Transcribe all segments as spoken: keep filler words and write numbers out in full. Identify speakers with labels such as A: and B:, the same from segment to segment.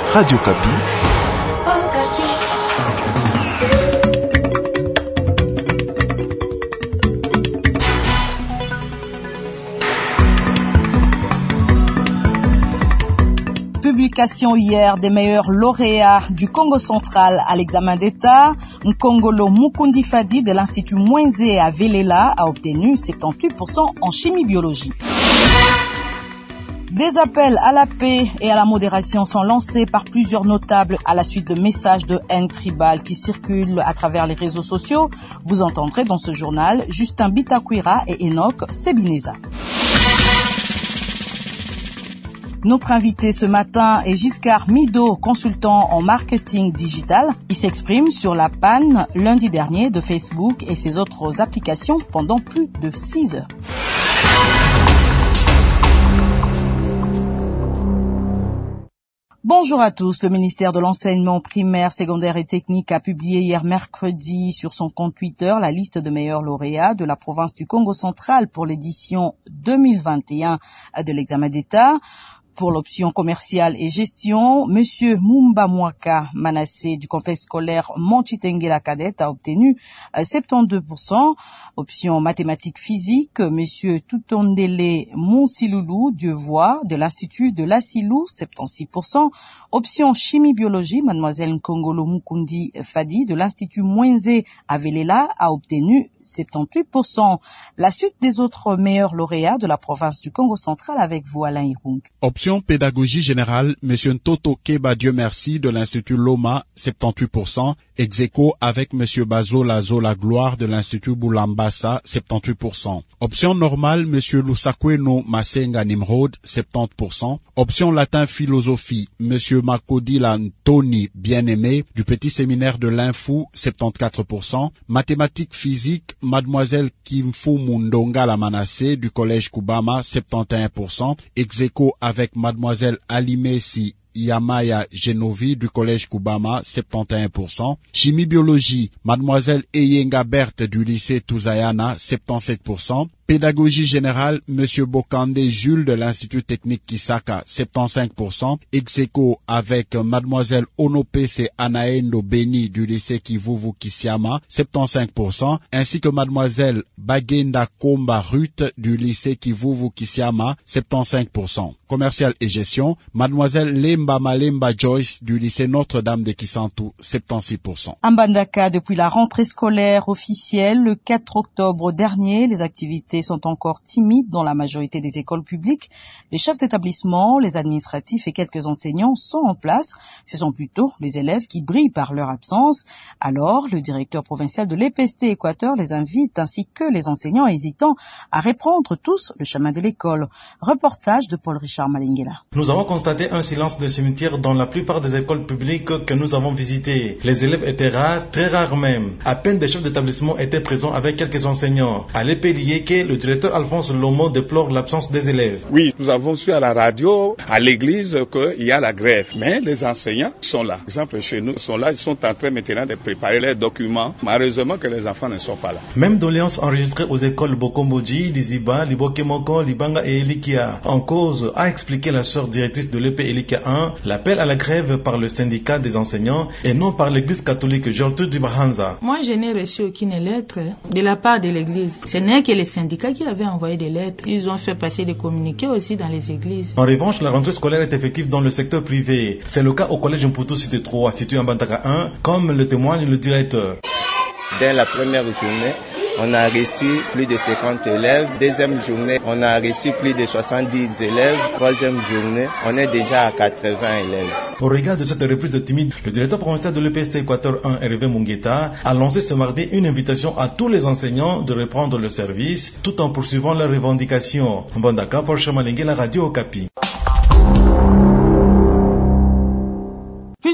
A: Radio Kapi.
B: Publication hier des meilleurs lauréats du Congo central à l'examen d'État. Nkongolo Mukundi Fadi de l'Institut Mwenze à Velela a obtenu soixante-dix-huit pour cent en chimie-biologie. Des appels à la paix et à la modération sont lancés par plusieurs notables à la suite de messages de haine tribale qui circulent à travers les réseaux sociaux. Vous entendrez dans ce journal Justin Bitakwira et Enoch Sebineza. Notre invité ce matin est Giscard Mido, consultant en marketing digital. Il s'exprime sur la panne lundi dernier de Facebook et ses autres applications pendant plus de six heures. Bonjour à tous. Le ministère de l'Enseignement primaire, secondaire et technique a publié hier mercredi sur son compte Twitter la liste de meilleurs lauréats de la province du Congo central pour l'édition deux mille vingt et un de l'examen d'État. Pour l'option commerciale et gestion, Monsieur Mumba Mwaka Manassé du complexe scolaire Montchitengela Cadet a obtenu soixante-douze pour cent. Option mathématiques physique, Monsieur Tutondele Monsiloulou Dievois de l'Institut de l'Assilou, soixante-seize pour cent. Option chimie-biologie, Mademoiselle Nkongolo Mukundi Fadi de l'Institut Mwenze à Velela a obtenu soixante-dix-huit pour cent. La suite des autres meilleurs lauréats de la province du Congo central avec vous, Alain Irung.
C: Option pédagogie générale, Monsieur Ntoto Keba Dieu merci de l'Institut Loma, soixante-dix-huit pour cent. Ex-aequo avec Monsieur Bazola Zola Gloire de l'Institut Boulambassa, soixante-dix-huit pour cent. Option normale, Monsieur Lusakweno Masenga Nimrod, soixante-dix pour cent. Option latin philosophie, Monsieur Makodila Ntoni Bien-Aimé du petit séminaire de l'Infou, soixante-quatorze pour cent. Mathématiques physiques, Mademoiselle Kimfu Mundonga La Manassé du collège Kubama, soixante et onze pour cent. Ex-aequo avec Mademoiselle Alimesi Yamaya Genovi du collège Kubama, soixante et onze pour cent. Chimie-biologie, Mademoiselle Eyenga Berthe du lycée Touzayana, soixante-dix-sept pour cent. Pédagogie générale, Monsieur Bokande Jules de l'Institut technique Kisaka, soixante-quinze pour cent. Ex-aequo avec Mademoiselle Onopese Anaendo Beni du lycée Kivuvu Kisiama, soixante-quinze pour cent. Ainsi que Mademoiselle Bagenda Komba Ruth du lycée Kivuvu Kisiama, soixante-quinze pour cent. Commercial et gestion, Mademoiselle Lemba Malemba Joyce du lycée Notre-Dame de Kisantu, soixante-seize pour cent.
B: À Mbandaka, depuis la rentrée scolaire officielle, le quatre octobre dernier, les activités sont encore timides dans la majorité des écoles publiques. Les chefs d'établissement, les administratifs et quelques enseignants sont en place. Ce sont plutôt les élèves qui brillent par leur absence. Alors, le directeur provincial de l'E P S T Équateur les invite, ainsi que les enseignants hésitants, à reprendre tous le chemin de l'école. Reportage de Paul-Richard Malingela.
D: Nous avons constaté un silence de cimetière dans la plupart des écoles publiques que nous avons visitées. Les élèves étaient rares, très rares même. À peine des chefs d'établissement étaient présents avec quelques enseignants. À l'E P L I E, le directeur Alphonse Lomo déplore l'absence des élèves.
E: Oui, nous avons su à la radio, à l'église, qu'il y a la grève. Mais les enseignants sont là. Par exemple, chez nous, ils sont là, ils sont en train maintenant de préparer les documents. Malheureusement que les enfants ne sont pas là.
D: Même doléances enregistrées aux écoles Bokomboji, Liziba, Libokemoko, Libanga et Elikia. En cause, a expliqué la sœur directrice de l'E P Elikia un, l'appel à la grève par le syndicat des enseignants et non par l'église catholique Gertrude Dubahanza.
F: Moi, je n'ai reçu aucune lettre de la part de l'église. Ce n'est que les syndicats qui avaient envoyé des lettres. Ils ont fait passer des communiqués aussi dans les églises.
D: En revanche, la rentrée scolaire est effective dans le secteur privé. C'est le cas au collège Mputu Cité trois, situé en Bandaka un, comme le témoigne le directeur.
G: Dès la première journée, on a reçu plus de cinquante élèves. Deuxième journée, on a reçu plus de soixante-dix élèves. Troisième journée, on est déjà à quatre-vingts élèves.
D: Au regard de cette reprise timide, le directeur provincial de l'E P S T Équateur un, Hervé Mungueta, a lancé ce mardi une invitation à tous les enseignants de reprendre le service tout en poursuivant leurs revendications. Mbandaka pour Chamalingue, la radio Okapi.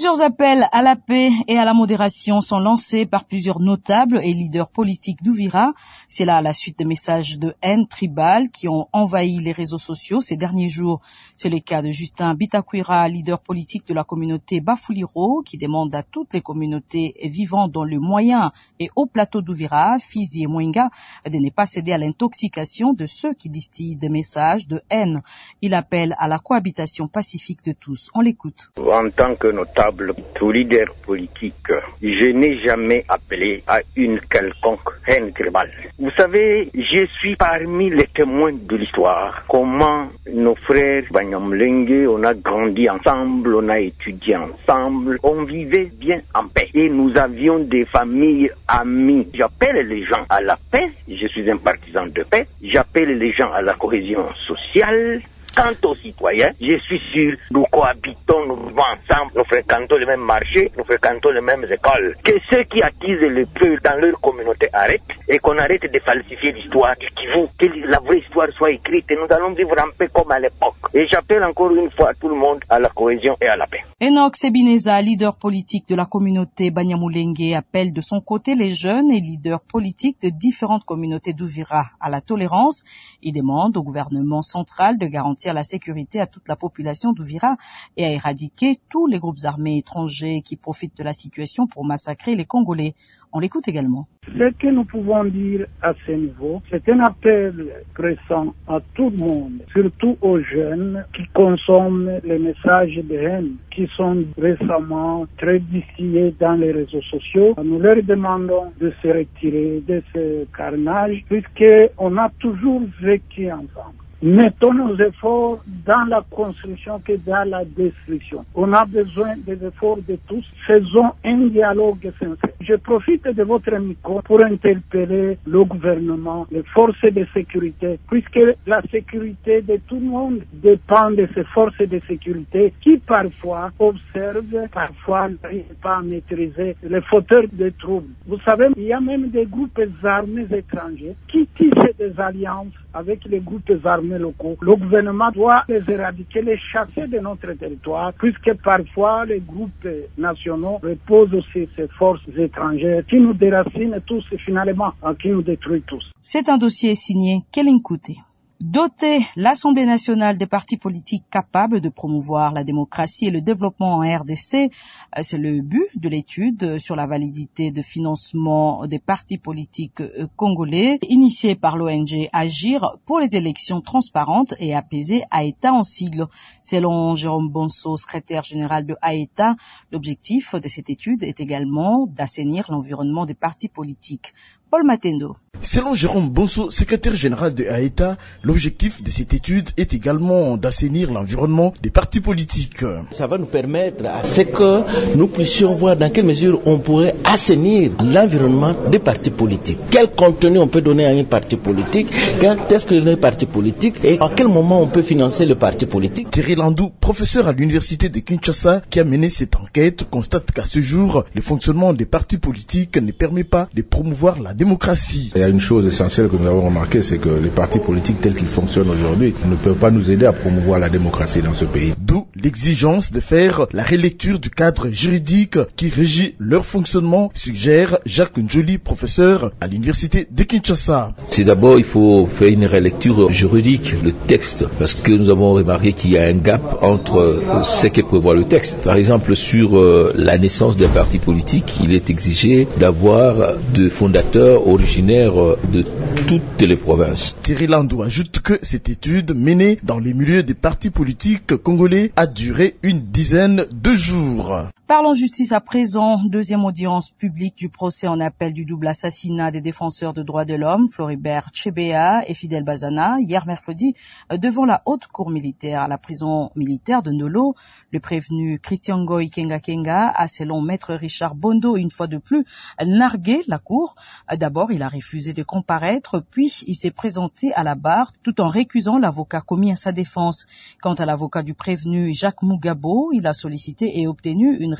B: Plusieurs appels à la paix et à la modération sont lancés par plusieurs notables et leaders politiques d'Uvira. C'est là à la suite des messages de haine tribale qui ont envahi les réseaux sociaux ces derniers jours. C'est le cas de Justin Bitakwira, leader politique de la communauté Bafuliro, qui demande à toutes les communautés vivant dans le moyen et haut plateau d'Uvira, Fizi et Mwenga, de ne pas céder à l'intoxication de ceux qui distillent des messages de haine. Il appelle à la cohabitation pacifique de tous. On l'écoute.
A: En tant que notable ou leader politique, je n'ai jamais appelé à une quelconque haine tribale. Vous savez, je suis parmi les témoins de l'histoire. Comment nos frères Banyamulenge, on a grandi ensemble, on a étudié ensemble, on vivait bien en paix. Et nous avions des familles amies. J'appelle les gens à la paix, je suis un partisan de paix. J'appelle les gens à la cohésion sociale. Quant aux citoyens, je suis sûr, nous cohabitons, nous vivons ensemble, nous fréquentons les mêmes marchés, nous fréquentons les mêmes écoles. Que ceux qui attisent le feu dans leur communauté arrêtent et qu'on arrête de falsifier l'histoire du Kivu, que la vraie histoire soit écrite et nous allons vivre en paix comme à l'époque. Et j'appelle encore une fois tout le monde à la cohésion et à la paix.
B: Enoch Sebineza, leader politique de la communauté Banyamulenge, appelle de son côté les jeunes et leaders politiques de différentes communautés d'Uvira à la tolérance. Il demande au gouvernement central de garantir la sécurité à toute la population d'Uvira et à éradiquer tous les groupes armés étrangers qui profitent de la situation pour massacrer les Congolais. On l'écoute également.
H: Ce que nous pouvons dire à ce niveau, c'est un appel pressant à tout le monde, surtout aux jeunes qui consomment les messages de haine qui sont récemment très distillés dans les réseaux sociaux. Nous leur demandons de se retirer de ce carnage puisqu'on a toujours vécu ensemble. Mettons nos efforts dans la construction que dans la destruction. On a besoin des efforts de tous. Faisons un dialogue sincère. Je profite de votre micro pour interpeller le gouvernement, les forces de sécurité, puisque la sécurité de tout le monde dépend de ces forces de sécurité qui parfois observent, parfois n'arrivent pas à maîtriser les fauteurs de troubles. Vous savez, il y a même des groupes armés étrangers qui tissent des alliances avec les groupes armés locaux. Le gouvernement doit les éradiquer, les chasser de notre territoire, puisque parfois les groupes nationaux reposent aussi ces forces étrangères qui nous déracinent tous et finalement qui nous détruisent tous.
B: C'est un dossier signé Kellen Kouté. Doter l'Assemblée nationale des partis politiques capables de promouvoir la démocratie et le développement en R D C, c'est le but de l'étude sur la validité de financement des partis politiques congolais initiée par l'O N G Agir pour les élections transparentes et apaisées AETA en sigle. Selon Jérôme Bonso, secrétaire général de AETA, l'objectif de cette étude est également d'assainir l'environnement des partis politiques. Paul Matendo.
I: Selon Jérôme Bonso, secrétaire général de AETA, l'objectif de cette étude est également d'assainir l'environnement des partis politiques.
J: Ça va nous permettre à ce que nous puissions voir dans quelle mesure on pourrait assainir l'environnement des partis politiques. Quel contenu on peut donner à un parti politique, quand est-ce que le parti politique et à quel moment on peut financer le parti politique.
I: Thierry Landou, professeur à l'université de Kinshasa, qui a mené cette enquête, constate qu'à ce jour, le fonctionnement des partis politiques ne permet pas de promouvoir la démocratie.
K: Il y a une chose essentielle que nous avons remarqué, c'est que les partis politiques tels qu'ils fonctionnent aujourd'hui ne peuvent pas nous aider à promouvoir la démocratie dans ce pays.
I: D'où l'exigence de faire la relecture du cadre juridique qui régit leur fonctionnement, suggère Jacques Njoli, professeur à l'université de Kinshasa.
L: C'est d'abord, il faut faire une relecture juridique, le texte, parce que nous avons remarqué qu'il y a un gap entre ce que prévoit le texte. Par exemple, sur euh, la naissance d'un parti politique, il est exigé d'avoir de fondateurs originaires de toutes les provinces.
I: Thierry Landou ajoute que cette étude menée dans les milieux des partis politiques congolais a duré une dizaine de jours.
B: Parlons justice à présent. Deuxième audience publique du procès en appel du double assassinat des défenseurs de droits de l'homme, Floribert Chebeya et Fidel Bazana, hier mercredi, devant la haute cour militaire à la prison militaire de Ndolo. Le prévenu Christian Ngoy Kenga Kenga a, selon maître Richard Bondo, une fois de plus, nargué la cour. D'abord, il a refusé de comparaître, puis il s'est présenté à la barre tout en récusant l'avocat commis à sa défense. Quant à l'avocat du prévenu Jacques Mugabo, il a sollicité et obtenu une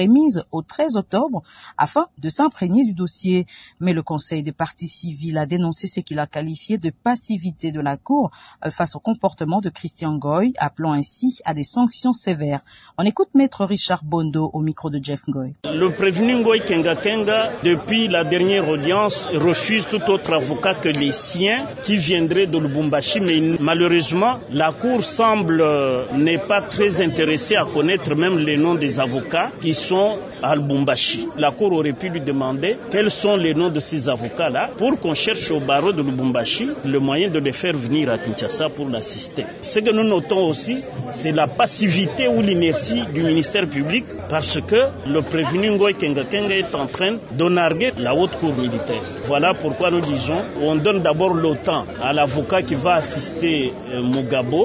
B: remise au treize octobre afin de s'imprégner du dossier. Mais le Conseil des parties civiles a dénoncé ce qu'il a qualifié de passivité de la Cour face au comportement de Christian Ngoy, appelant ainsi à des sanctions sévères. On écoute Maître Richard Bondo au micro de Jeff Ngoy.
M: Le prévenu Ngoy Kenga Kenga, depuis la dernière audience, refuse tout autre avocat que les siens qui viendraient de Lubumbashi, mais malheureusement, la Cour semble n'est pas très intéressée à connaître même les noms des avocats qui sont à Lubumbashi. La Cour aurait pu lui demander quels sont les noms de ces avocats-là pour qu'on cherche au barreau de Lubumbashi le moyen de les faire venir à Kinshasa pour l'assister. Ce que nous notons aussi, c'est la passivité ou l'inertie du ministère public parce que le prévenu Ngoy Kenga Kenga est en train de narguer la haute cour militaire. Voilà pourquoi nous disons on donne d'abord le temps à l'avocat qui va assister euh, Mugabo.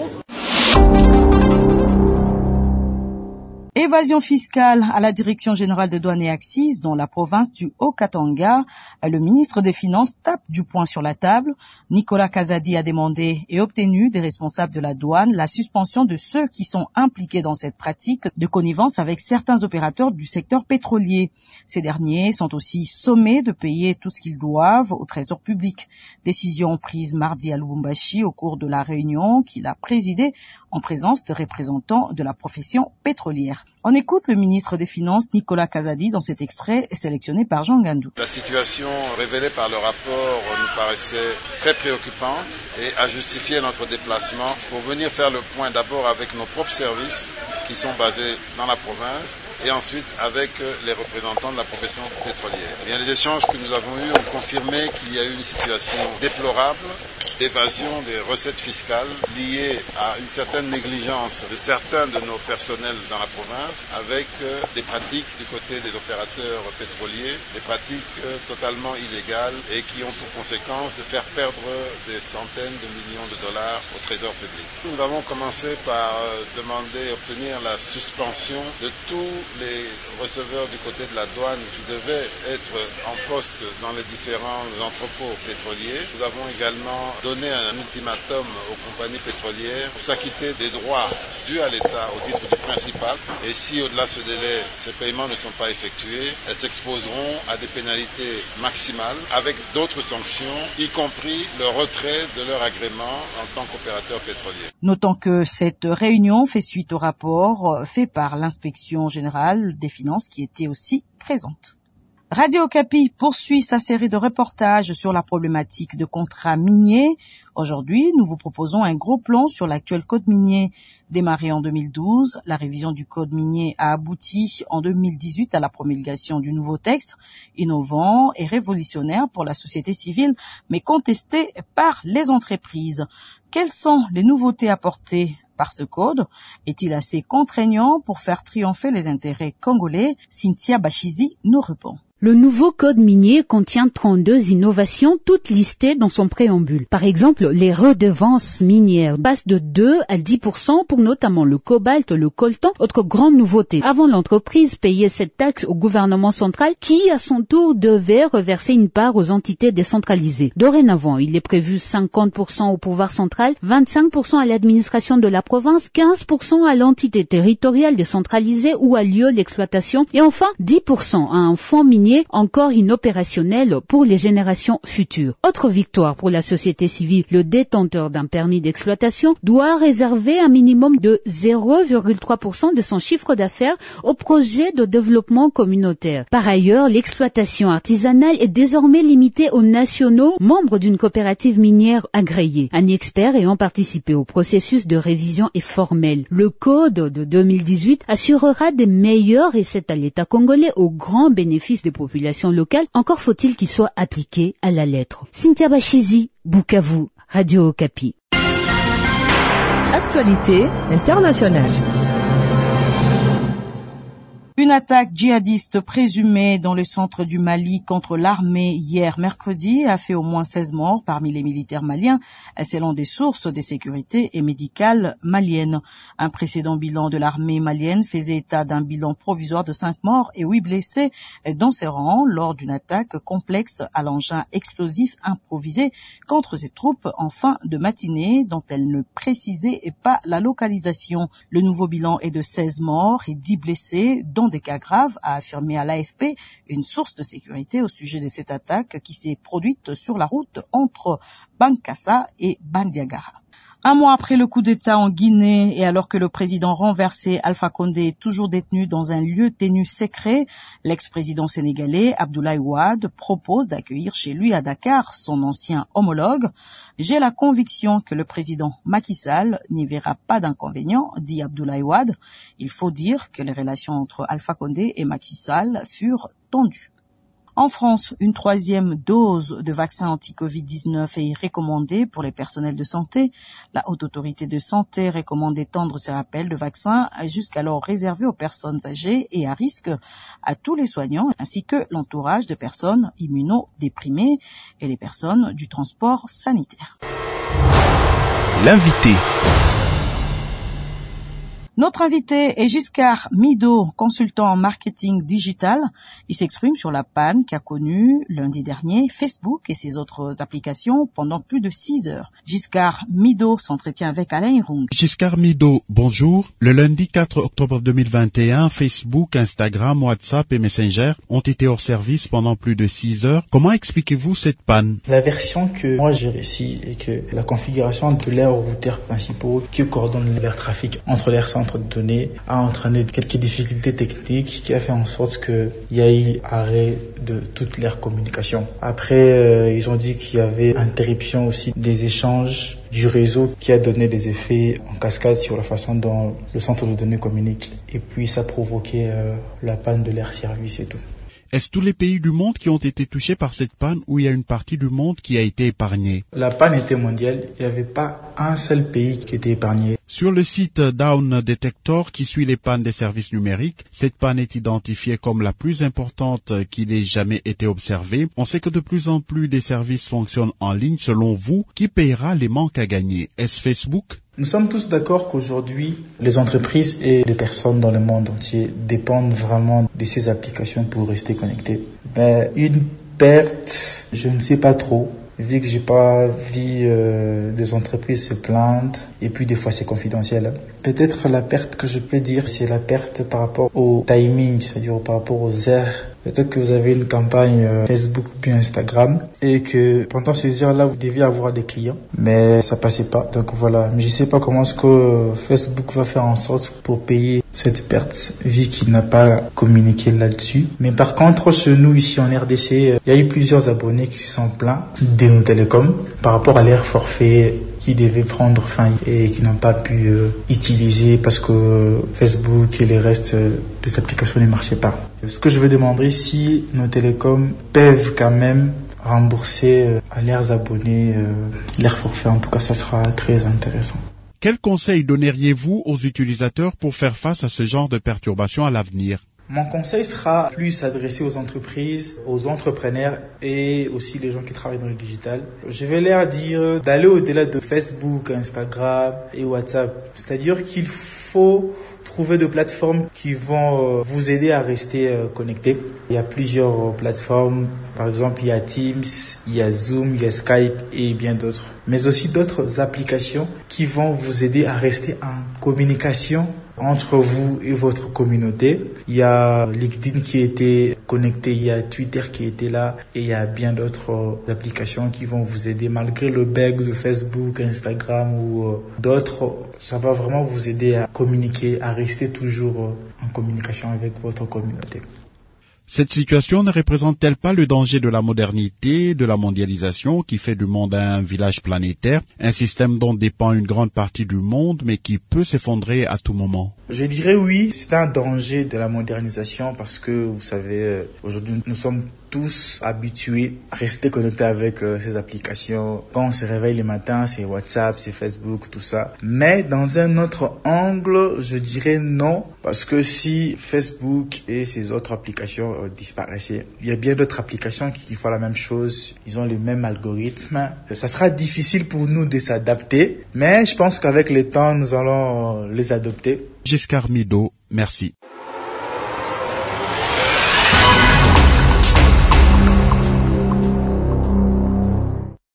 B: Évasion fiscale à la Direction générale des douanes et accises dans la province du Haut-Katanga. Le ministre des Finances tape du poing sur la table. Nicolas Kazadi a demandé et obtenu des responsables de la douane la suspension de ceux qui sont impliqués dans cette pratique de connivence avec certains opérateurs du secteur pétrolier. Ces derniers sont aussi sommés de payer tout ce qu'ils doivent au trésor public. Décision prise mardi à Lubumbashi au cours de la réunion qu'il a présidée en présence de représentants de la profession pétrolière. On écoute le ministre des Finances, Nicolas Kazadi, dans cet extrait sélectionné par Jean Gandou.
N: La situation révélée par le rapport nous paraissait très préoccupante et a justifié notre déplacement pour venir faire le point d'abord avec nos propres services qui sont basés dans la province et ensuite avec les représentants de la profession pétrolière. Et bien, les échanges que nous avons eus ont confirmé qu'il y a eu une situation déplorable d'évasion des recettes fiscales liées à une certaine négligence de certains de nos personnels dans la province avec euh, des pratiques du côté des opérateurs pétroliers, des pratiques euh, totalement illégales et qui ont pour conséquence de faire perdre des centaines de millions de dollars au trésor public. Nous avons commencé par euh, demander et obtenir la suspension de tous les receveurs du côté de la douane qui devaient être en poste dans les différents entrepôts pétroliers. Nous avons également donné un ultimatum aux compagnies pétrolières pour s'acquitter des droits dus à l'État au titre du principal. Et si au-delà de ce délai, ces paiements ne sont pas effectués, elles s'exposeront à des pénalités maximales avec d'autres sanctions, y compris le retrait de leur agrément en tant qu'opérateur pétrolier.
B: Notons que cette réunion fait suite au rapport fait par l'inspection générale des finances qui était aussi présente. Radio Okapi poursuit sa série de reportages sur la problématique de contrats miniers. Aujourd'hui, nous vous proposons un gros plan sur l'actuel code minier. Démarré en deux mille douze, la révision du code minier a abouti en deux mille dix-huit à la promulgation du nouveau texte, innovant et révolutionnaire pour la société civile, mais contesté par les entreprises. Quelles sont les nouveautés apportées par ce code? Est-il assez contraignant pour faire triompher les intérêts congolais? Cynthia Bachizi nous répond.
O: Le nouveau code minier contient trente-deux innovations, toutes listées dans son préambule. Par exemple, les redevances minières passent de deux à dix pour cent pour notamment le cobalt, le coltan. Autre grande nouveauté, avant l'entreprise payait cette taxe au gouvernement central qui, à son tour, devait reverser une part aux entités décentralisées. Dorénavant, il est prévu cinquante pour cent au pouvoir central, vingt-cinq pour cent à l'administration de la province, quinze pour cent à l'entité territoriale décentralisée ou à lieu d'exploitation et enfin dix pour cent à un fonds minier encore inopérationnel pour les générations futures. Autre victoire pour la société civile, le détenteur d'un permis d'exploitation doit réserver un minimum de zéro virgule trois pour cent de son chiffre d'affaires au projet de développement communautaire. Par ailleurs, l'exploitation artisanale est désormais limitée aux nationaux membres d'une coopérative minière agréée. Un expert ayant participé au processus de révision est formel. Le code de deux mille dix-huit assurera des meilleures recettes à l'État congolais au grand bénéfice des populations locales, encore faut-il qu'il soit appliqué à la lettre. Cynthia Bachizi, Bukavu, Radio Okapi.
P: Actualité internationale.
B: Une attaque djihadiste présumée dans le centre du Mali contre l'armée hier mercredi a fait au moins seize morts parmi les militaires maliens, selon des sources de sécurité et médicales maliennes. Un précédent bilan de l'armée malienne faisait état d'un bilan provisoire de cinq morts et huit blessés dans ses rangs lors d'une attaque complexe à l'engin explosif improvisé contre ses troupes en fin de matinée dont elle ne précisait pas la localisation. Le nouveau bilan est de seize morts et dix blessés, dont des des cas graves, a affirmé à l'A F P une source de sécurité au sujet de cette attaque qui s'est produite sur la route entre Bankassa et Bandiagara. Un mois après le coup d'État en Guinée et alors que le président renversé Alpha Condé est toujours détenu dans un lieu tenu secret, l'ex-président sénégalais Abdoulaye Wade propose d'accueillir chez lui à Dakar son ancien homologue. J'ai la conviction que le président Macky Sall n'y verra pas d'inconvénient, dit Abdoulaye Wade. Il faut dire que les relations entre Alpha Condé et Macky Sall furent tendues. En France, une troisième dose de vaccin anti-covid dix-neuf est recommandée pour les personnels de santé. La Haute Autorité de Santé recommande d'étendre ce rappel de vaccin jusqu'alors réservé aux personnes âgées et à risque à tous les soignants ainsi que l'entourage de personnes immunodéprimées et les personnes du transport sanitaire.
Q: L'invité.
B: Notre invité est Giscard Mido, consultant en marketing digital. Il s'exprime sur la panne qu'a connue lundi dernier Facebook et ses autres applications pendant plus de six heures. Giscard Mido s'entretient avec Alain Irung.
C: Giscard Mido, bonjour. Le lundi quatre octobre deux mille vingt et un, Facebook, Instagram, WhatsApp et Messenger ont été hors service pendant plus de six heures. Comment expliquez-vous cette panne?
R: La version que moi j'ai réussi est que la configuration de leurs routeurs principaux qui coordonnent leur trafic entre leurs centres de données a entraîné quelques difficultés techniques qui a fait en sorte qu'il y a eu arrêt de toute leur communication. Après, euh, ils ont dit qu'il y avait interruption aussi des échanges du réseau qui a donné des effets en cascade sur la façon dont le centre de données communique. Et puis ça a provoqué euh, la panne de leur service et tout.
C: Est-ce tous les pays du monde qui ont été touchés par cette panne ou il y a une partie du monde qui a été épargnée?
R: La panne était mondiale, il n'y avait pas un seul pays qui était épargné.
C: Sur le site Down Detector qui suit les pannes des services numériques, cette panne est identifiée comme la plus importante qui n'ait jamais été observée. On sait que de plus en plus des services fonctionnent en ligne. Selon vous, qui paiera les manques à gagner? Est-ce Facebook?
R: Nous sommes tous d'accord qu'aujourd'hui, les entreprises et les personnes dans le monde entier dépendent vraiment de ces applications pour rester connectés. Mais une perte, je ne sais pas trop, vu que j'ai pas vu euh, des entreprises se plaindre, et puis des fois c'est confidentiel. Peut-être la perte que je peux dire, c'est la perte par rapport au timing, c'est-à-dire par rapport aux heures. Peut-être que vous avez une campagne euh, Facebook ou bien Instagram et que pendant ces heures-là, vous deviez avoir des clients, mais ça passait pas. Donc voilà, mais je sais pas comment est-ce que Facebook va faire en sorte pour payer cette perte, vu qu'il n'a pas communiqué là-dessus. Mais par contre, chez nous, ici en R D C, il y a eu plusieurs abonnés qui se sont plaints de nos télécoms par rapport à leur forfait qui devait prendre fin et qui n'ont pas pu euh, utiliser parce que Facebook et les restes euh, des applications ne marchaient pas. Ce que je veux demander, si nos télécoms peuvent quand même rembourser euh, à leurs abonnés euh, leur forfait, en tout cas ça sera très intéressant.
C: Quel conseil donneriez-vous aux utilisateurs pour faire face à ce genre de perturbations à l'avenir?
R: Mon conseil sera plus adressé aux entreprises, aux entrepreneurs et aussi les gens qui travaillent dans le digital. Je vais leur dire d'aller au-delà de Facebook, Instagram et WhatsApp. C'est-à-dire qu'il faut trouver des plateformes qui vont vous aider à rester connecté. Il y a plusieurs plateformes, par exemple il y a Teams, il y a Zoom, il y a Skype et bien d'autres. Mais aussi d'autres applications qui vont vous aider à rester en communication entre vous et votre communauté. Il y a LinkedIn qui était connecté, il y a Twitter qui était là et il y a bien d'autres applications qui vont vous aider malgré le bug de Facebook, Instagram ou d'autres. Ça va vraiment vous aider à communiquer, à rester toujours en communication avec votre communauté.
C: Cette situation ne représente-t-elle pas le danger de la modernité, de la mondialisation qui fait du monde un village planétaire, un système dont dépend une grande partie du monde mais qui peut s'effondrer à tout moment?
R: Je dirais oui, c'est un danger de la modernisation parce que vous savez, aujourd'hui nous sommes tous habitués à rester connectés avec euh, ces applications. Quand on se réveille le matin, c'est WhatsApp, c'est Facebook, tout ça. Mais dans un autre angle, je dirais non, parce que si Facebook et ces autres applications euh, disparaissaient, il y a bien d'autres applications qui, qui font la même chose. Ils ont le même algorithme. Ça sera difficile pour nous de s'adapter, mais je pense qu'avec le temps, nous allons les adopter.
C: Giscard Mido, merci.